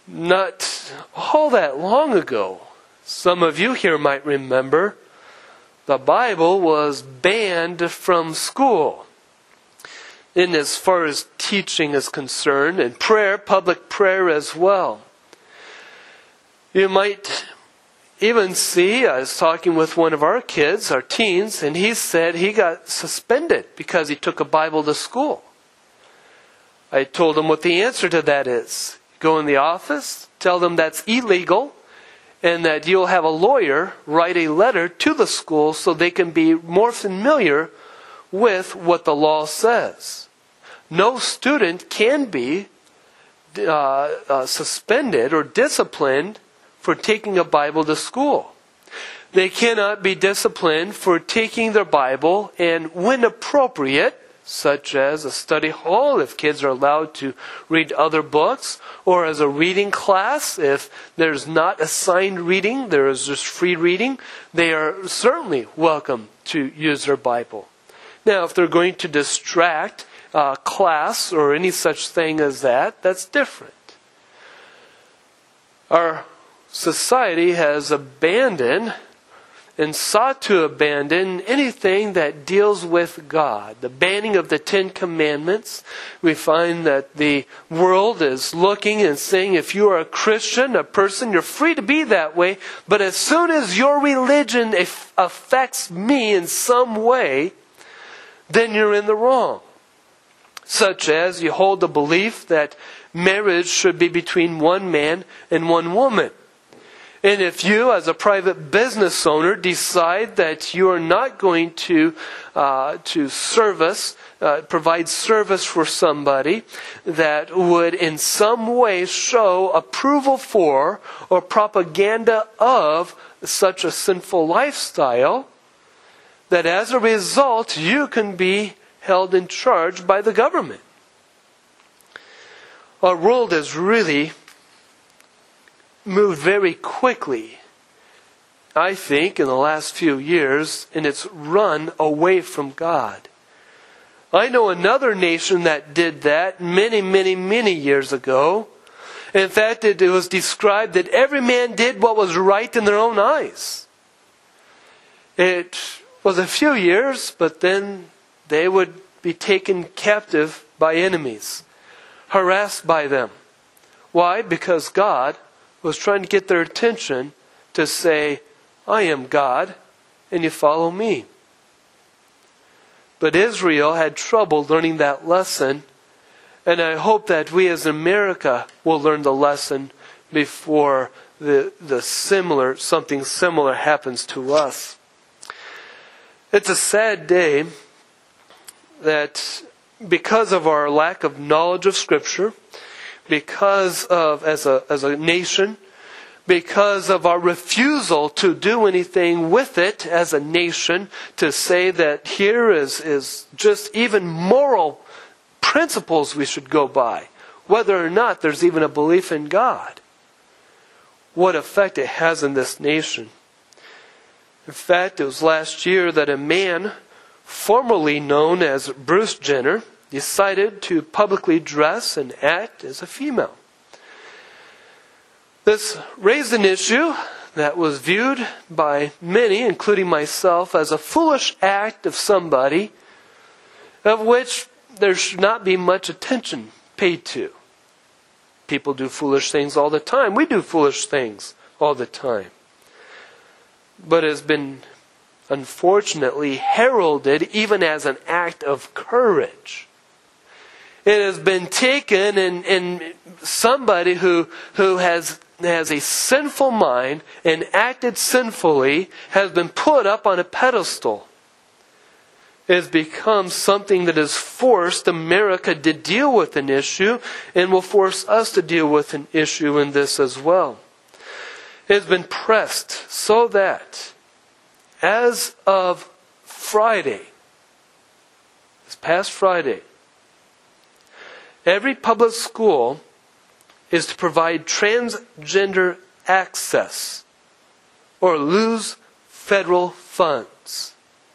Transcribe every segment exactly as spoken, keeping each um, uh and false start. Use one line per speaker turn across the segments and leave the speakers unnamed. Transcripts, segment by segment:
Not all that long ago, some of you here might remember, the Bible was banned from school. And as far as teaching is concerned, and prayer, public prayer as well. You might even see, I was talking with one of our kids, our teens, and he said he got suspended because he took a Bible to school. I told him what the answer to that is. Go in the office, tell them that's illegal, and that you'll have a lawyer write a letter to the school so they can be more familiar with what the law says. No student can be uh, uh, suspended or disciplined for taking a Bible to school. They cannot be disciplined for taking their Bible and, when appropriate, such as a study hall if kids are allowed to read other books, or as a reading class if there's not assigned reading, there is just free reading, they are certainly welcome to use their Bible. Now, if they're going to distract uh, class or any such thing as that, that's different. Our society has abandoned and sought to abandon anything that deals with God. The banning of the Ten Commandments. We find that the world is looking and saying, if you are a Christian, a person, you're free to be that way. But as soon as your religion affects me in some way, then you're in the wrong. Such as you hold the belief that marriage should be between one man and one woman. And if you, as a private business owner, decide that you are not going to uh, to service, uh, provide service for somebody that would in some way show approval for or propaganda of such a sinful lifestyle, that as a result you can be held in charge by the government. Our world has really moved very quickly, I think, in the last few years, in its run away from God. I know another nation that did that many, many, many years ago. In fact, it was described that every man did what was right in their own eyes. It was a few years, but then they would be taken captive by enemies, harassed by them. Why? Because God was trying to get their attention to say, I am God, and you follow me. But Israel had trouble learning that lesson, and I hope that we as America will learn the lesson before the, the similar, something similar happens to us. It's a sad day that because of our lack of knowledge of Scripture, because of, as a as a nation, because of our refusal to do anything with it as a nation, to say that here is, is just even moral principles we should go by, whether or not there's even a belief in God. What effect it has in this nation. In fact, it was last year that a man formerly known as Bruce Jenner decided to publicly dress and act as a female. This raised an issue that was viewed by many, including myself, as a foolish act of somebody of which there should not be much attention paid to. People do foolish things all the time. We do foolish things all the time. But it has been unfortunately heralded even as an act of courage. It has been taken and, and somebody who who has has a sinful mind and acted sinfully has been put up on a pedestal. It has become something that has forced America to deal with an issue and will force us to deal with an issue in this as well. It has been pressed so that as of Friday, this past Friday, every public school is to provide transgender access or lose federal funds.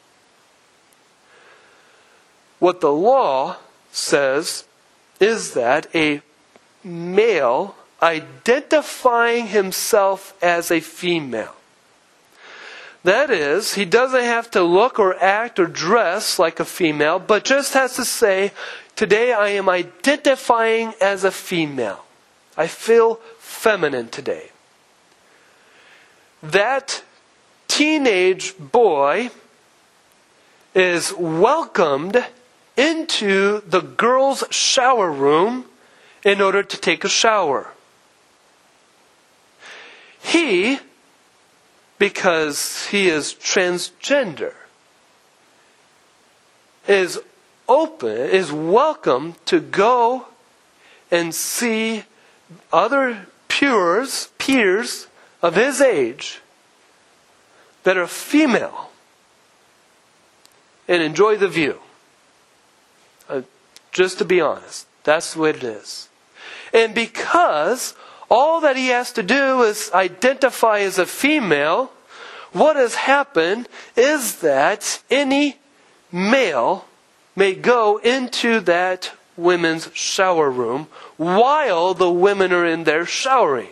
What the law says is that a male identifying himself as a female. That is, he doesn't have to look or act or dress like a female, but just has to say, today I am identifying as a female. I feel feminine today. That teenage boy is welcomed into the girls' shower room in order to take a shower. He, because he is transgender, is open, is welcome to go and see other peers, peers of his age that are female and enjoy the view. Uh, just to be honest, that's the way it is. And because all that he has to do is identify as a female, what has happened is that any male may go into that women's shower room while the women are in there showering.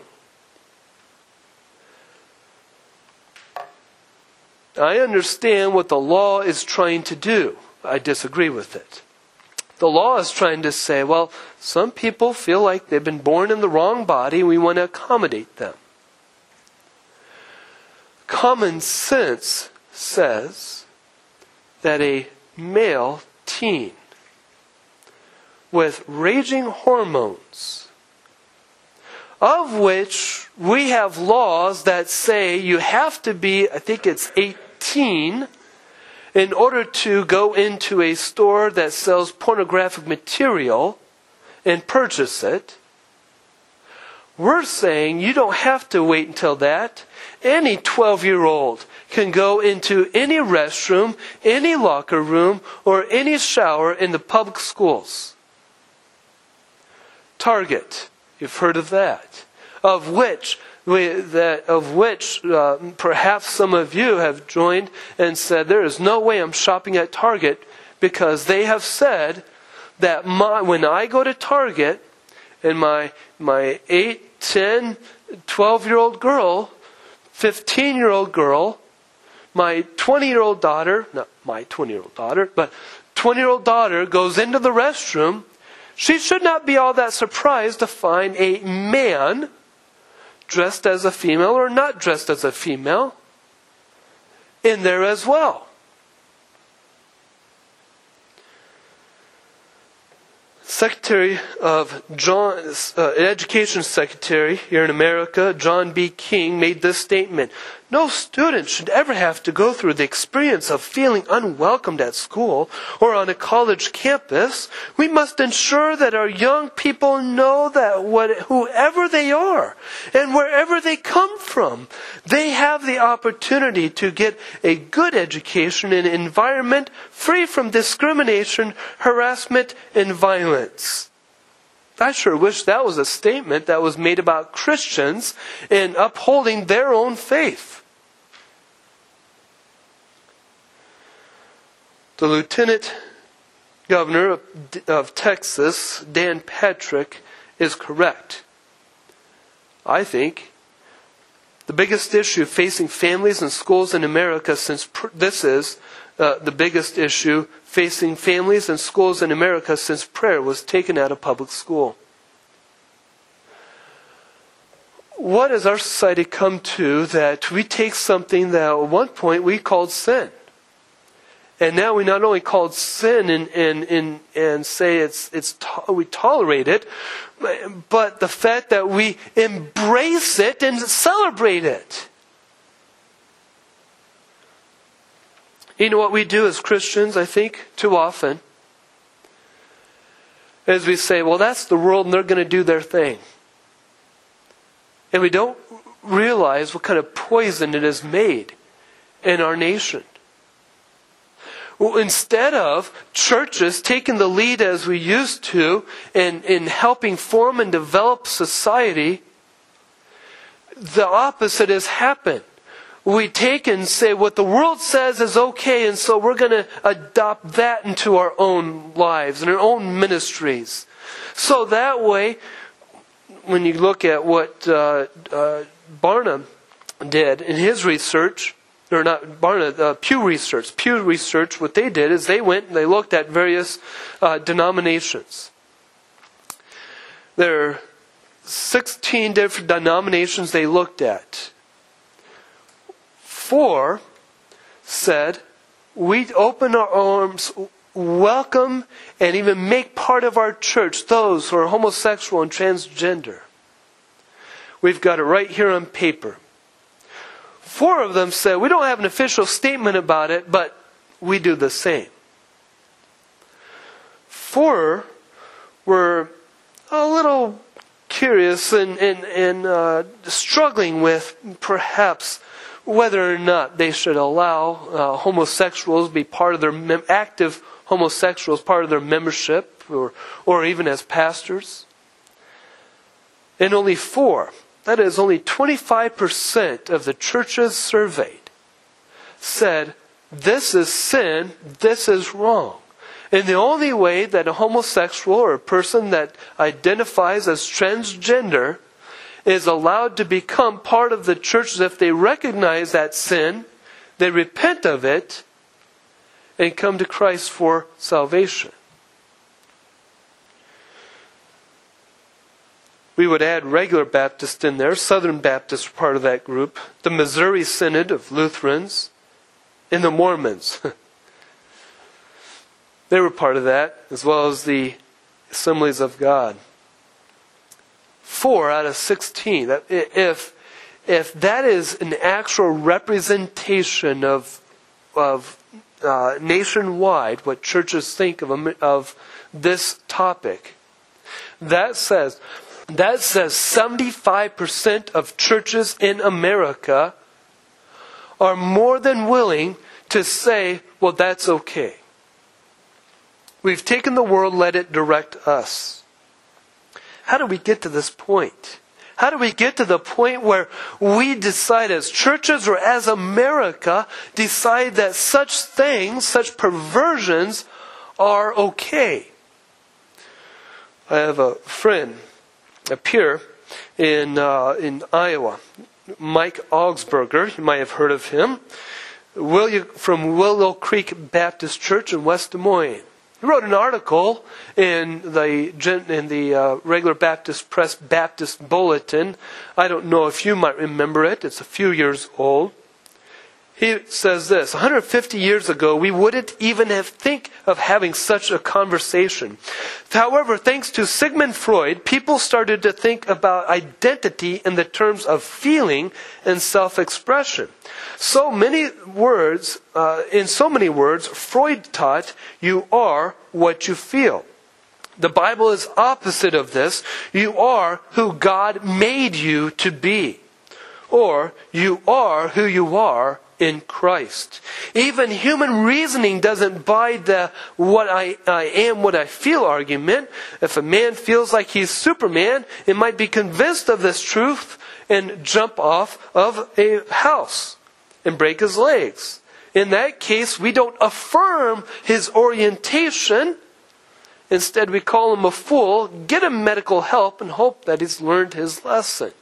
I understand what the law is trying to do. I disagree with it. The law is trying to say, well, some people feel like they've been born in the wrong body. We want to accommodate them. Common sense says that a male teen with raging hormones, of which we have laws that say you have to be, I think it's eighteen, in order to go into a store that sells pornographic material and purchase it. We're saying you don't have to wait until that. Any twelve-year-old can go into any restroom, any locker room, or any shower in the public schools. Target, you've heard of that, of which we, that of which uh, perhaps some of you have joined and said, there is no way I'm shopping at Target, because they have said that my, when I go to Target and my my eight, ten, twelve-year-old girl, fifteen-year-old girl, my twenty-year-old daughter, not my twenty-year-old daughter, but twenty-year-old daughter goes into the restroom, she should not be all that surprised to find a man dressed as a female or not dressed as a female in there as well. Secretary of John, uh, Education Secretary here in America, John B. King, made this statement: no student should ever have to go through the experience of feeling unwelcomed at school or on a college campus. We must ensure that our young people know that what, whoever they are and wherever they come from, they have the opportunity to get a good education in an environment free from discrimination, harassment, and violence. I sure wish that was a statement that was made about Christians in upholding their own faith. The Lieutenant Governor of, of Texas, Dan Patrick, is correct. I think the biggest issue facing families and schools in America, since pr- this is uh, the biggest issue facing families and schools in America since prayer was taken out of public school. What has our society come to that we take something that at one point we called sin? And now we not only call it sin and, and, and, and say it's, it's to, we tolerate it, but the fact that we embrace it and celebrate it. You know what we do as Christians, I think, too often, is we say, well, that's the world and they're going to do their thing. And we don't realize what kind of poison it has made in our nation. Well, instead of churches taking the lead as we used to in, in helping form and develop society, the opposite has happened. We take and say what the world says is okay, and so we're going to adopt that into our own lives and our own ministries. So that way, when you look at what uh, uh, Barna did in his research, or not Barna, uh, Pew Research. Pew Research, what they did is they went and they looked at various uh, denominations. There are sixteen different denominations they looked at. Four said, we open our arms, welcome, and even make part of our church those who are homosexual and transgender. We've got it right here on paper. Four of them said, we don't have an official statement about it, but we do the same. Four were a little curious and, and, and uh, struggling with perhaps whether or not they should allow uh, homosexuals be part of their mem- active homosexuals part of their membership, or or even as pastors. And only four, that is only twenty-five percent of the churches surveyed, said this is sin, this is wrong. And the only way that a homosexual or a person that identifies as transgender is allowed to become part of the church is if they recognize that sin, they repent of it, and come to Christ for salvation. We would add regular Baptist in there. Southern Baptists were part of that group. The Missouri Synod of Lutherans, and the Mormons. They were part of that, as well as the Assemblies of God. Four out of sixteen. If, if that is an actual representation of, of uh, nationwide, what churches think of, of this topic, that says, that says seventy-five percent of churches in America are more than willing to say, well, that's okay. We've taken the world, let it direct us. How do we get to this point? How do we get to the point where we decide as churches or as America decide that such things, such perversions are okay? I have a friend, a peer in uh, in Iowa, Mike Augsburger. You might have heard of him. William, from Willow Creek Baptist Church in West Des Moines. He wrote an article in the in the uh, regular Baptist Press Baptist Bulletin. I don't know if you might remember it. It's a few years old. He says this: one hundred fifty years ago, we wouldn't even have think of having such a conversation. However, thanks to Sigmund Freud, people started to think about identity in the terms of feeling and self-expression. So many words, uh, in so many words, Freud taught, you are what you feel. The Bible is opposite of this. You are who God made you to be. Or, you are who you are in Christ. Even human reasoning doesn't buy the what I, I am, what I feel argument. If a man feels like he's Superman, it might be convinced of this truth and jump off of a house and break his legs. In that case, we don't affirm his orientation. Instead, we call him a fool, get him medical help, and hope that he's learned his lesson.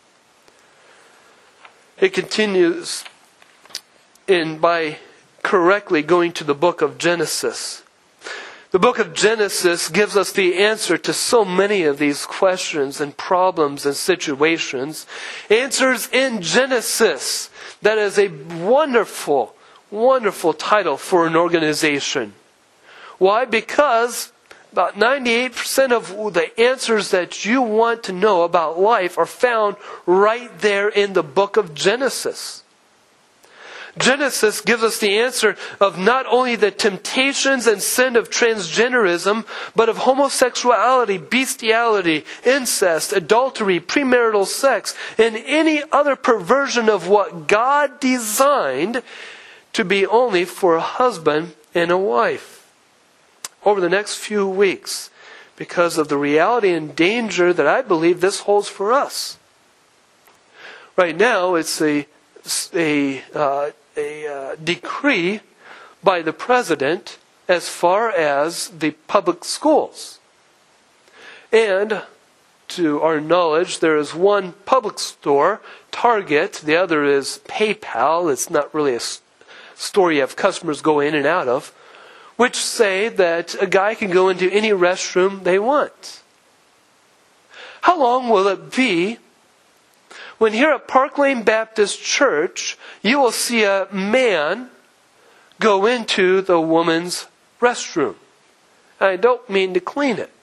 It continues in by correctly going to the book of Genesis. The book of Genesis gives us the answer to so many of these questions and problems and situations. Answers in Genesis. That is a wonderful, wonderful title for an organization. Why? Because about ninety-eight percent of the answers that you want to know about life are found right there in the book of Genesis. Genesis gives us the answer of not only the temptations and sin of transgenderism, but of homosexuality, bestiality, incest, adultery, premarital sex, and any other perversion of what God designed to be only for a husband and a wife. Over the next few weeks, because of the reality and danger that I believe this holds for us. Right now, it's a a uh, a uh, decree by the president as far as the public schools. And to our knowledge, there is one public store, Target. The other is PayPal. It's not really a store you have customers go in and out of, which say that a guy can go into any restroom they want. How long will it be when here at Park Lane Baptist Church, you will see a man go into the woman's restroom? And I don't mean to clean it.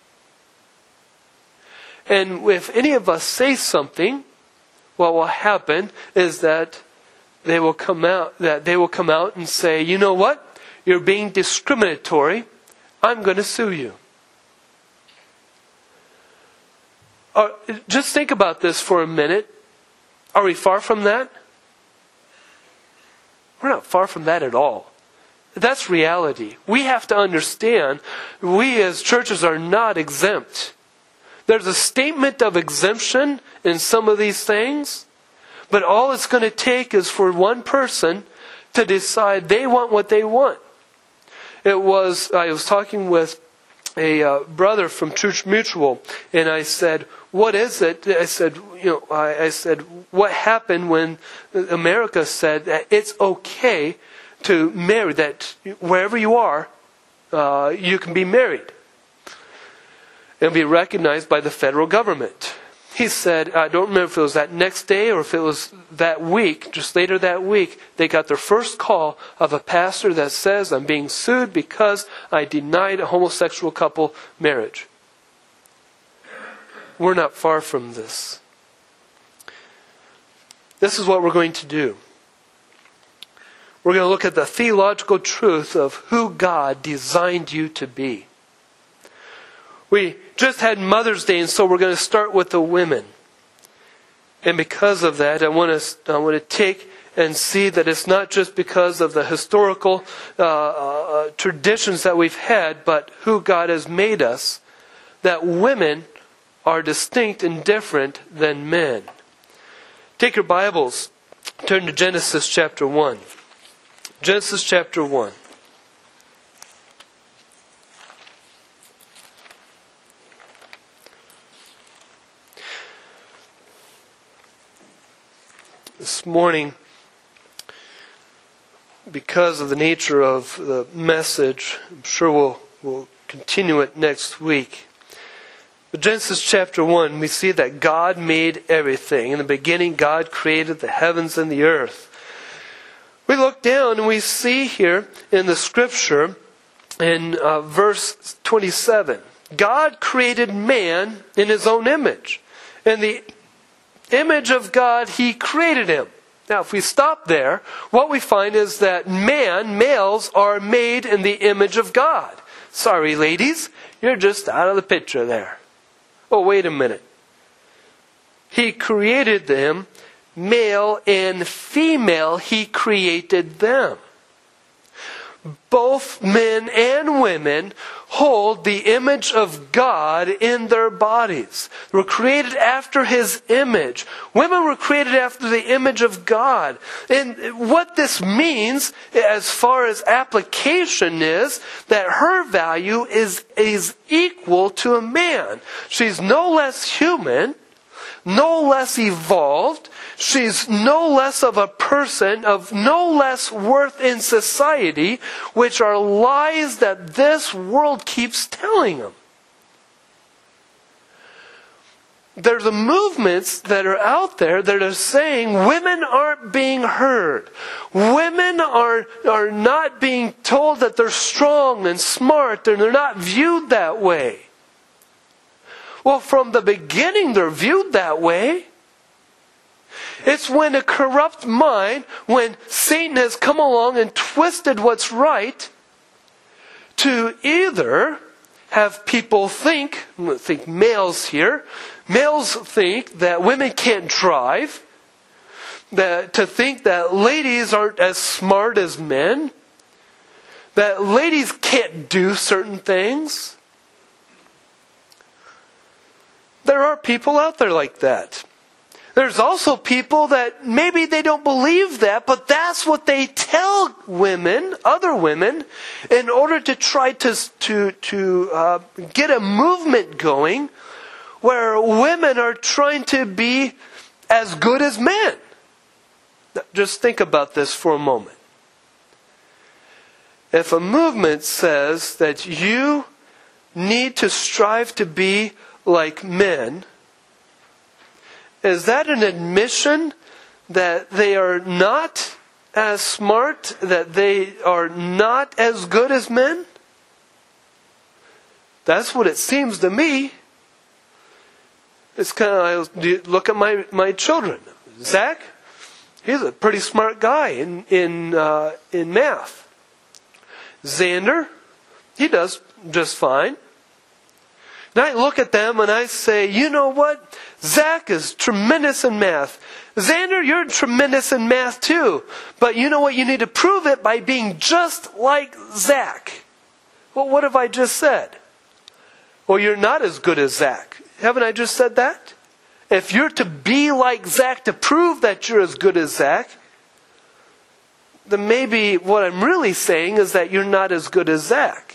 And if any of us say something, what will happen is that they will come out, that they will come out and say, you know what? You're being discriminatory. I'm going to sue you. Uh, just think about this for a minute. Are we far from that? We're not far from that at all. That's reality. We have to understand we as churches are not exempt. There's a statement of exemption in some of these things, but all it's going to take is for one person to decide they want what they want. It was, I was talking with a uh, brother from Church Mutual, and I said, what is it? I said, you know, I, I said, what happened when America said that it's okay to marry, that wherever you are, uh, you can be married and be recognized by the federal government? He said, I don't remember if it was that next day or if it was that week, just later that week, they got their first call of a pastor that says, I'm being sued because I denied a homosexual couple marriage. We're not far from this. This is what we're going to do. We're going to look at the theological truth of who God designed you to be. We just had Mother's Day, and so we're going to start with the women. And because of that, I want to I want to take and see that it's not just because of the historical uh, uh, traditions that we've had, but who God has made us, that women are distinct and different than men. Take your Bibles, turn to Genesis chapter one. Genesis chapter one. This morning, because of the nature of the message, I'm sure we'll, we'll continue it next week. But Genesis chapter one, we see that God made everything. In the beginning, God created the heavens and the earth. We look down and we see here in the scripture, in uh, verse twenty-seven, God created man in His own image. In the image of God, He created him. Now, if we stop there, what we find is that man, males, are made in the image of God. Sorry, ladies, you're just out of the picture there. Oh, wait a minute. He created them, male and female, He created them. Both men and women hold the image of God in their bodies. They were created after His image. Women were created after the image of God. And what this means, as far as application, is that her value is, is equal to a man. She's no less human, no less evolved. She's no less of a person, of no less worth in society, which are lies that this world keeps telling them. There's the movements that are out there that are saying women aren't being heard. Women are, are not being told that they're strong and smart, and they're not viewed that way. Well, from the beginning, they're viewed that way. It's when a corrupt mind, when Satan has come along and twisted what's right, to either have people think, I'm going to think males here, males think that women can't drive, that to think that ladies aren't as smart as men, that ladies can't do certain things. There are people out there like that. There's also people that maybe they don't believe that, but that's what they tell women, other women, in order to try to to to uh, get a movement going where women are trying to be as good as men. Just think about this for a moment. If a movement says that you need to strive to be like men, is that an admission that they are not as smart, that they are not as good as men? That's what it seems to me. It's kind of, I look at my, my children. Zach, he's a pretty smart guy in in uh, in math. Xander, he does just fine. And I look at them and I say, you know what? Zach is tremendous in math. Xander, you're tremendous in math too. But you know what? You need to prove it by being just like Zach. Well, what have I just said? Well, you're not as good as Zach. Haven't I just said that? If you're to be like Zach to prove that you're as good as Zach, then maybe what I'm really saying is that you're not as good as Zach.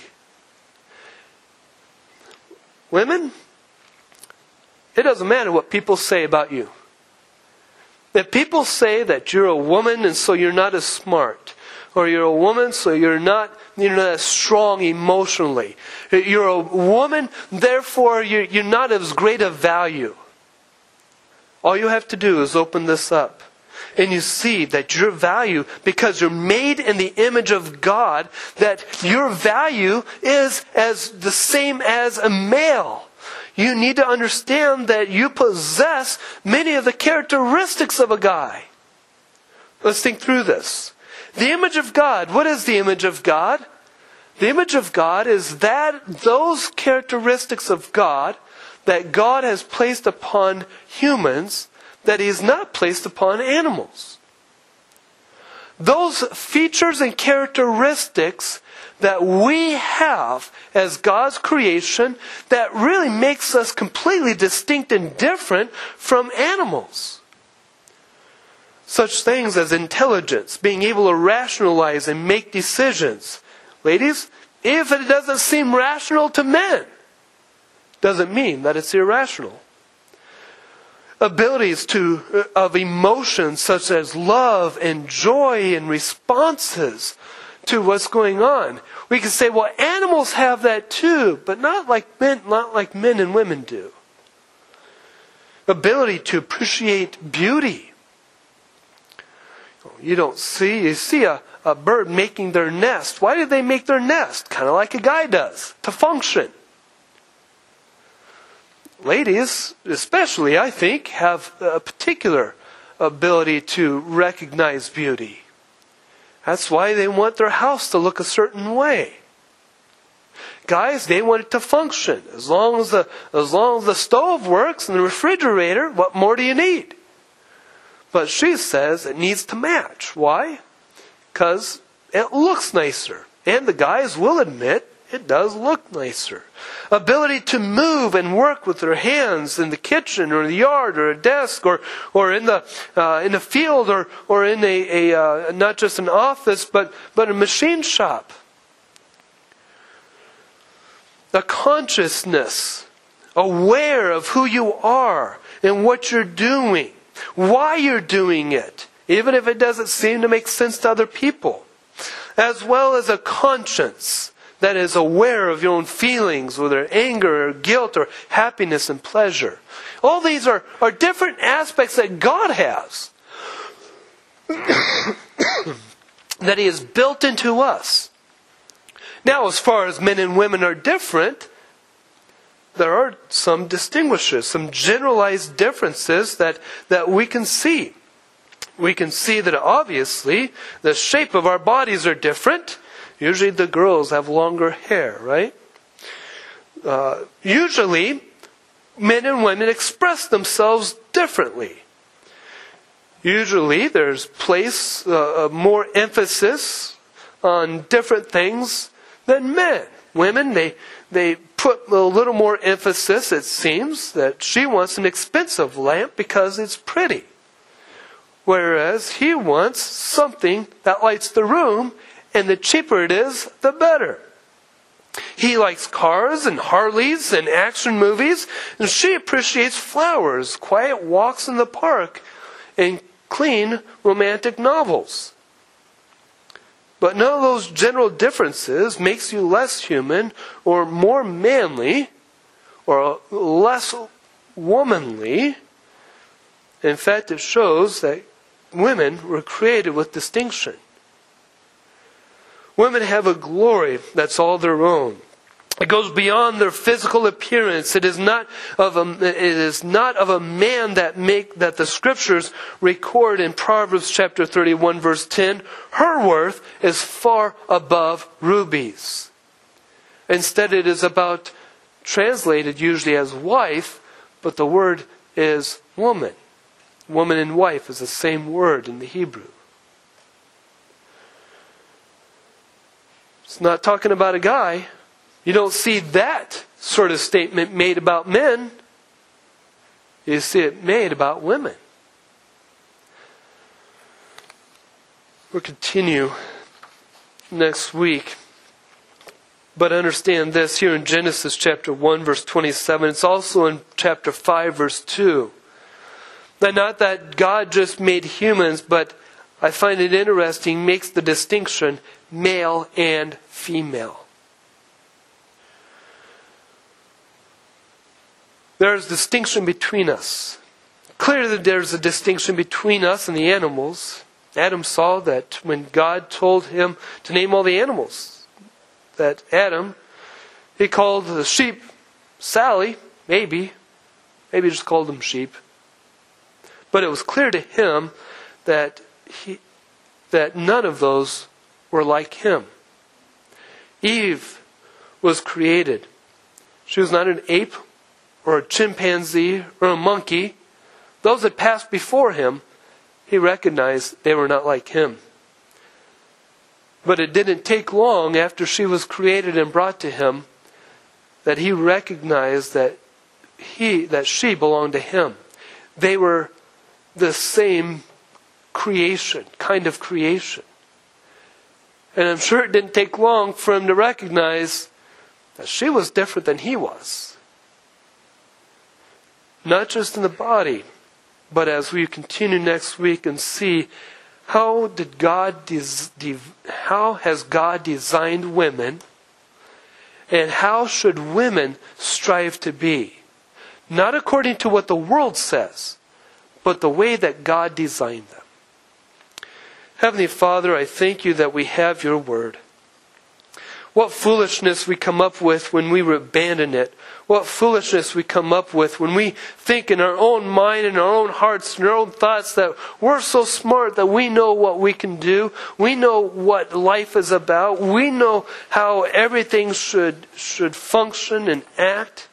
Women, it doesn't matter what people say about you. If people say that you're a woman and so you're not as smart, or you're a woman so you're not, you're not as strong emotionally, you're a woman, therefore you're, you're not as great a value. All you have to do is open this up. And you see that your value, because you're made in the image of God, that your value is as the same as a male. You need to understand that you possess many of the characteristics of a guy. Let's think through this. The image of God. What is the image of God? The image of God is that those characteristics of God that God has placed upon humans that He has not placed upon animals. Those features and characteristics that we have as God's creation that really makes us completely distinct and different from animals. Such things as intelligence, being able to rationalize and make decisions. Ladies, if it doesn't seem rational to men, doesn't mean that it's irrational. Abilities to of emotions such as love and joy and responses to what's going on. We can say, well, animals have that too, but not like men, not like men and women do. Ability to appreciate beauty. You don't see, you see a, a bird making their nest. Why do they make their nest? Kind of like a guy does, to function. Ladies, especially, I think, have a particular ability to recognize beauty. That's why they want their house to look a certain way. Guys, they want it to function. As long as the, as long as the stove works and the refrigerator, what more do you need? But she says it needs to match. Why? Because it looks nicer. And the guys will admit it does look nicer. Ability to move and work with their hands in the kitchen or the yard or a desk or or in the uh, in the field or or in a, a uh, not just an office but but a machine shop. A consciousness, aware of who you are and what you're doing, why you're doing it, even if it doesn't seem to make sense to other people, as well as a conscience that is aware of your own feelings, whether anger or guilt or happiness and pleasure. All these are, are different aspects that God has. That He has built into us. Now, as far as men and women are different, there are some distinguishes, some generalized differences that, that we can see. We can see that obviously the shape of our bodies are different. Usually the girls have longer hair, right? Uh, usually, men and women express themselves differently. Usually, there's place, uh, more emphasis on different things than men. Women, they they put a little more emphasis, it seems, that she wants an expensive lamp because it's pretty. Whereas he wants something that lights the room, and the cheaper it is, the better. He likes cars and Harleys and action movies, and she appreciates flowers, quiet walks in the park, and clean romantic novels. But none of those general differences makes you less human or more manly or less womanly. In fact, it shows that women were created with distinction. Women have a glory that's all their own. It goes beyond their physical appearance. It is not of a, it is not of a man that make that the scriptures record in Proverbs chapter thirty-one verse ten. Her worth is far above rubies. Instead, it is about, translated usually as wife, but the word is woman. Woman and wife is the same word in the Hebrew. It's not talking about a guy. You don't see that sort of statement made about men. You see it made about women. We'll continue next week. But understand this here in Genesis chapter one verse twenty-seven. It's also in chapter five verse two. That not that God just made humans, but I find it interesting, makes the distinction male and female. There's distinction between us. Clearly there's a distinction between us and the animals. Adam saw that when God told him to name all the animals, that Adam, he called the sheep Sally, maybe. Maybe he just called them sheep. But it was clear to him that he, that none of those were like him. Eve was created. She was not an ape or a chimpanzee or a monkey. Those that passed before him, he recognized they were not like him. But it didn't take long after she was created and brought to him that he recognized that he that she belonged to him. They were the same creation, kind of creation. And I'm sure it didn't take long for him to recognize that she was different than he was. Not just in the body, but as we continue next week and see how did God des- de- how has God designed women, and how should women strive to be? Not according to what the world says, but the way that God designed them. Heavenly Father, I thank you that we have your word. What foolishness we come up with when we abandon it. What foolishness we come up with when we think in our own mind and our own hearts and our own thoughts that we're so smart that we know what we can do. We know what life is about. We know how everything should, should function and act.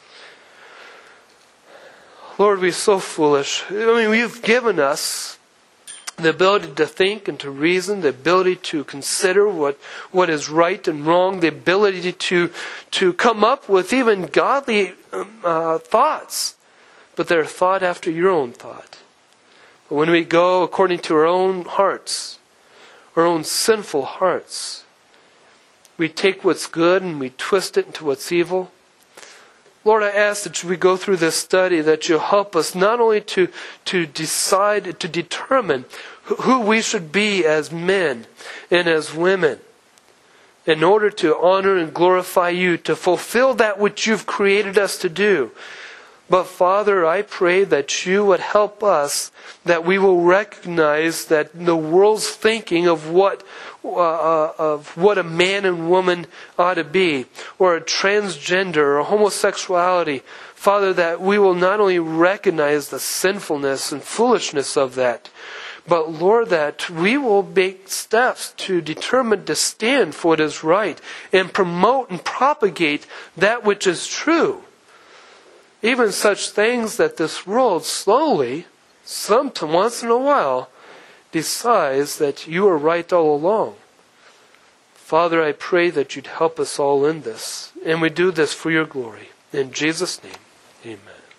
Lord, we're so foolish. I mean, you've given us the ability to think and to reason, the ability to consider what, what is right and wrong, the ability to, to come up with even godly uh, thoughts. But they're thought after your own thought. But when we go according to our own hearts, our own sinful hearts, we take what's good and we twist it into what's evil. Lord, I ask that we go through this study, that you'll help us not only to, to decide, to determine who we should be as men and as women, in order to honor and glorify you, to fulfill that which you've created us to do. But Father, I pray that you would help us, that we will recognize that the world's thinking of what uh, of what a man and woman ought to be, or a transgender, or homosexuality, Father, that we will not only recognize the sinfulness and foolishness of that, but Lord, that we will make steps to determine to stand for what is right and promote and propagate that which is true. Even such things that this world slowly, sometime once in a while, decides that you are right all along. Father, I pray that you'd help us all in this. And we do this for your glory. In Jesus' name, amen.